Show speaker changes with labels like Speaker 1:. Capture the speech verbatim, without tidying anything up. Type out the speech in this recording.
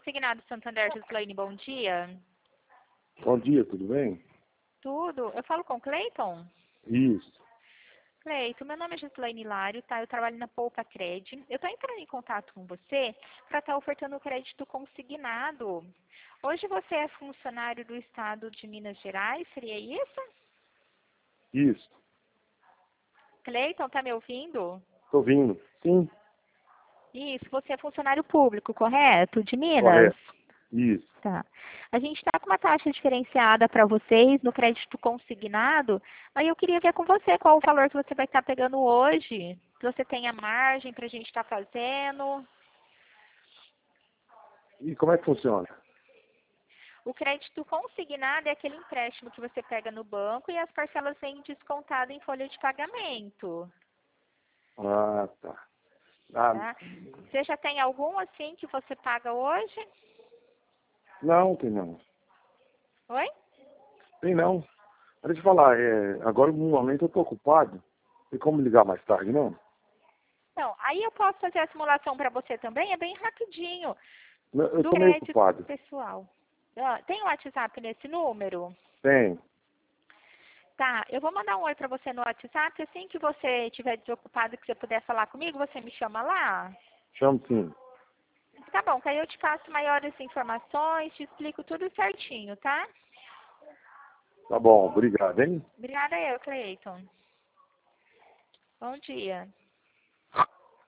Speaker 1: Consignado Santander, Gislaine, bom dia.
Speaker 2: Bom dia, tudo bem?
Speaker 1: Tudo. Eu falo com o Cleiton?
Speaker 2: Isso.
Speaker 1: Cleiton, meu nome é Gislaine Hilário, tá? Eu trabalho na Poupa Cred. Eu tô entrando em contato com você para estar ofertando crédito consignado. Hoje você é funcionário do Estado de Minas Gerais, seria isso?
Speaker 2: Isso.
Speaker 1: Cleiton, tá me ouvindo?
Speaker 2: Tô vindo. Sim.
Speaker 1: Isso, você é funcionário público, correto? De Minas?
Speaker 2: Correto. Isso.
Speaker 1: Tá. A gente está com uma taxa diferenciada para vocês no crédito consignado. Aí eu queria ver com você qual o valor que você vai estar pegando hoje. Se você tem a margem para a gente estar fazendo.
Speaker 2: E como é que funciona?
Speaker 1: O crédito consignado é aquele empréstimo que você pega no banco e as parcelas vêm descontadas em folha de pagamento.
Speaker 2: Ah, tá. Ah,
Speaker 1: Tá? Você já tem algum assim que você paga hoje?
Speaker 2: não, tem não.
Speaker 1: Oi?
Speaker 2: Tem não. Mas deixa eu falar, é, agora no momento eu tô ocupado. Tem como ligar mais tarde, não?
Speaker 1: Então, aí eu posso fazer a simulação para você também, é bem rapidinho.
Speaker 2: Não, eu
Speaker 1: Do
Speaker 2: tô meio
Speaker 1: crédito
Speaker 2: ocupado.
Speaker 1: pessoal. Ah, tem o WhatsApp nesse número?
Speaker 2: Tem.
Speaker 1: Tá, eu vou mandar um oi para você no WhatsApp. Assim que você estiver desocupado e que você puder falar comigo, você me chama lá.
Speaker 2: Chamo sim.
Speaker 1: Tá bom, que aí eu te passo maiores informações, te explico tudo certinho, tá?
Speaker 2: Tá bom, obrigado, hein?
Speaker 1: Obrigada eu, Cleiton. Bom dia.